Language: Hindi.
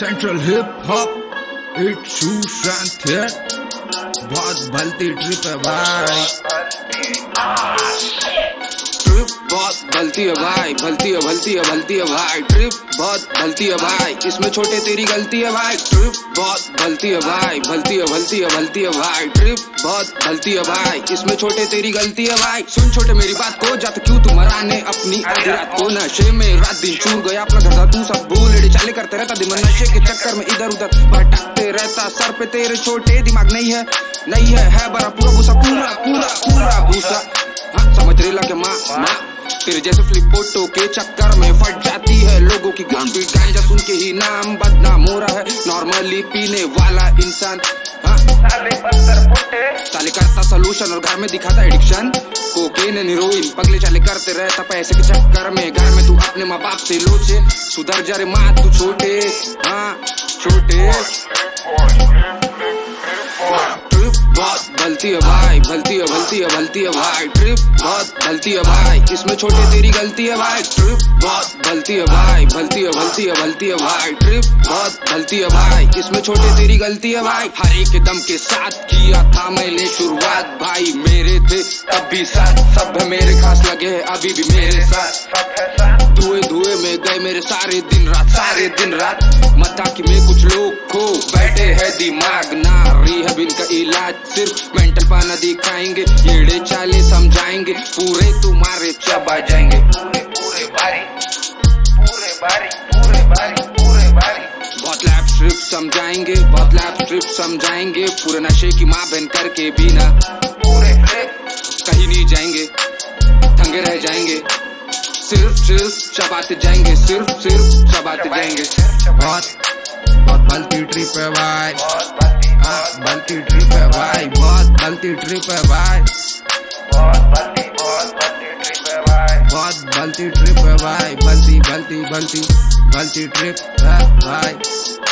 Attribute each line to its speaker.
Speaker 1: Central hip hop it's Sushant है, बहुत भलती ट्रिप है भाई, ट्रिप बहुत भलती है भाई, भलती है भलती है भलती है भाई, ट्रिप बहुत भलती है भाई, इसमें छोटे तेरी गलती है भाई, ट्रिप बहुत भलती है भाई, भलती है भलती है भलती है भाई, ट्रिप बहुत भलती है भाई, इसमें छोटे तेरी गलती है भाई। सुन छोटे मेरी बात को, जात क्यों तू मराने अपनी आधी रात को, नशे में रात दिन चूर गया अपना घर था, तू सब भूल चाले करते रहता, दिन नशे के चक्कर में इधर उधर भटकते रहता, सर पे तेरे छोटे दिमाग नहीं है बड़ा पूरा भूसा, पूरा पूरा पूरा भूसा। हाँ समझ रेला के माँ तेरे जैसे फ्लिप फोटो के चक्कर में फट जाती है लोगों की गांजा सुन के ही नाम बदनाम हो रहा है नॉर्मली पीने वाला इंसान। हाँ साले करता सोल्यूशन और घर में दिखाता एडिक्शन, कोकेन हीरोइन पगले चाले करते रहता पैसे के चक्कर में, घर में तू अपने माँ बाप से लोचे, सुधर जा रे माँ तू छोटे, हाँ छोटे। ट्रिप बहुत भलती है भाई, भलती है भलती है भलती है भाई, ट्रिप बहुत भलती है भाई, इसमें छोटे तेरी गलती है भाई, ट्रिप बहुत भलती है भाई, भलती है भलती है भलती है भाई, ट्रिप बहुत भलती है भाई, इसमें छोटे तेरी गलती है भाई। हर एक दम के साथ किया था मैंने शुरुआत, भाई मेरे थे तब भी साथ, सब मेरे खास लगे हैं अभी भी मेरे साथ, धुएं धुएं में गए मेरे सारे दिन रात, मता कि में कुछ लोग खो बैठे है दिमाग ना रिहब इनका इलाज, सिर्फ मेंटल पाना दिखाएंगे, येड़े चाले समझाएंगे, पूरे तुम्हारे चबा जाएंगे, पूरे बारी बहुत लैप स्ट्रिप समझाएंगे, बहुत लैप स्ट्रिप समझाएंगे, पूरे नशे की माँ बहन करके भी ना पूरे कहीं नहीं जाएंगे, थंगे रह जाएंगे, सिर्फ चबाते जाएंगे, सिर्फ चबाते जाएंगे। बहुत भलती ट्रिप है भाई, भलती ट्रिप है भाई, बहुत भलती ट्रिप है भाई, बहुत भलती ट्रिप है भाई, भलती ट्रिप है भाई।